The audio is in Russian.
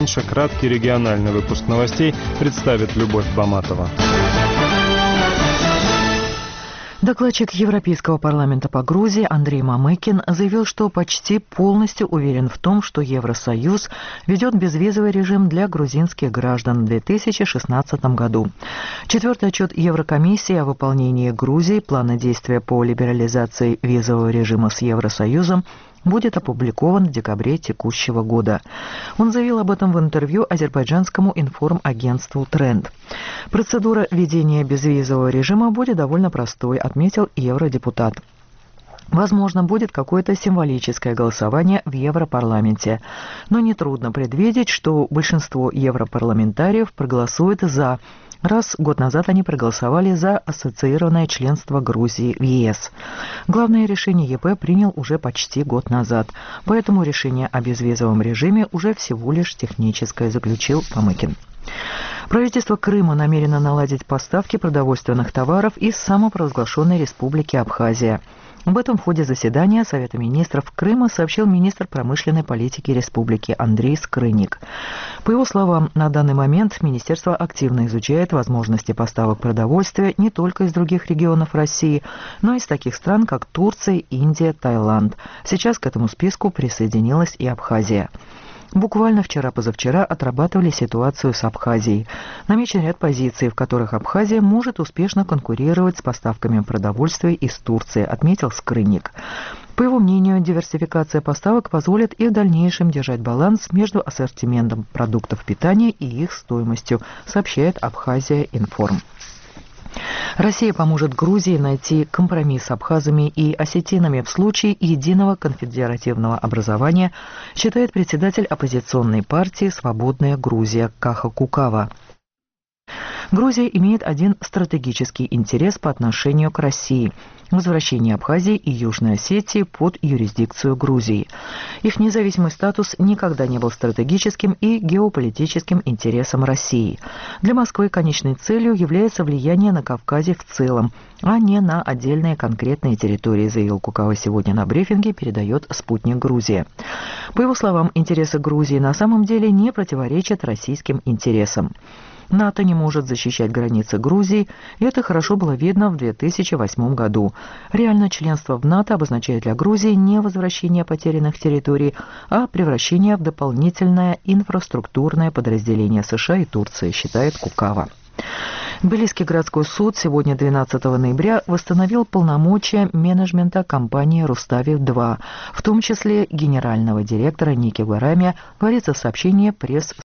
Краткий региональный выпуск новостей представит Любовь Баматова. Докладчик Европейского парламента по Грузии Андрей Мамыкин заявил, что почти полностью уверен в том, что Евросоюз ведет безвизовый режим для грузинских граждан в 2016 году. Четвертый отчет Еврокомиссии о выполнении Грузии плана действия по либерализации визового режима с Евросоюзом будет опубликован в декабре текущего года. Он заявил об этом в интервью азербайджанскому информагентству «Тренд». Процедура введения безвизового режима будет довольно простой, отметил евродепутат. Возможно, будет какое-то символическое голосование в Европарламенте. Но нетрудно предвидеть, что большинство европарламентариев проголосует «за». Раз год назад они проголосовали за ассоциированное членство Грузии в ЕС. Главное решение ЕП принял уже почти год назад, поэтому решение о безвизовом режиме уже всего лишь техническое, заключил Мамыкин. Правительство Крыма намерено наладить поставки продовольственных товаров из самопровозглашенной республики Абхазия. Об этом в ходе заседания Совета министров Крыма сообщил министр промышленной политики республики Андрей Скрынник. По его словам, на данный момент министерство активно изучает возможности поставок продовольствия не только из других регионов России, но и из таких стран, как Турция, Индия, Таиланд. Сейчас к этому списку присоединилась и Абхазия. Буквально вчера-позавчера отрабатывали ситуацию с Абхазией. Намечен ряд позиций, в которых Абхазия может успешно конкурировать с поставками продовольствия из Турции, отметил Скрынник. По его мнению, диверсификация поставок позволит и в дальнейшем держать баланс между ассортиментом продуктов питания и их стоимостью, сообщает Абхазия Информ. Россия поможет Грузии найти компромисс с абхазами и осетинами в случае единого конфедеративного образования, считает председатель оппозиционной партии «Свободная Грузия» Каха Кукава. Грузия имеет один стратегический интерес по отношению к России – возвращение Абхазии и Южной Осетии под юрисдикцию Грузии. Их независимый статус никогда не был стратегическим и геополитическим интересом России. Для Москвы конечной целью является влияние на Кавказе в целом, а не на отдельные конкретные территории, заявил Кукава сегодня на брифинге, передает «Спутник Грузия». По его словам, интересы Грузии на самом деле не противоречат российским интересам. НАТО не может защищать границы Грузии, и это хорошо было видно в 2008 году. Реально членство в НАТО обозначает для Грузии не возвращение потерянных территорий, а превращение в дополнительное инфраструктурное подразделение США и Турции, считает Кукава. Тбилисский городской суд сегодня, 12 ноября, восстановил полномочия менеджмента компании «Рустави-2», в том числе генерального директора Ники Гарамия, говорится в сообщении пресс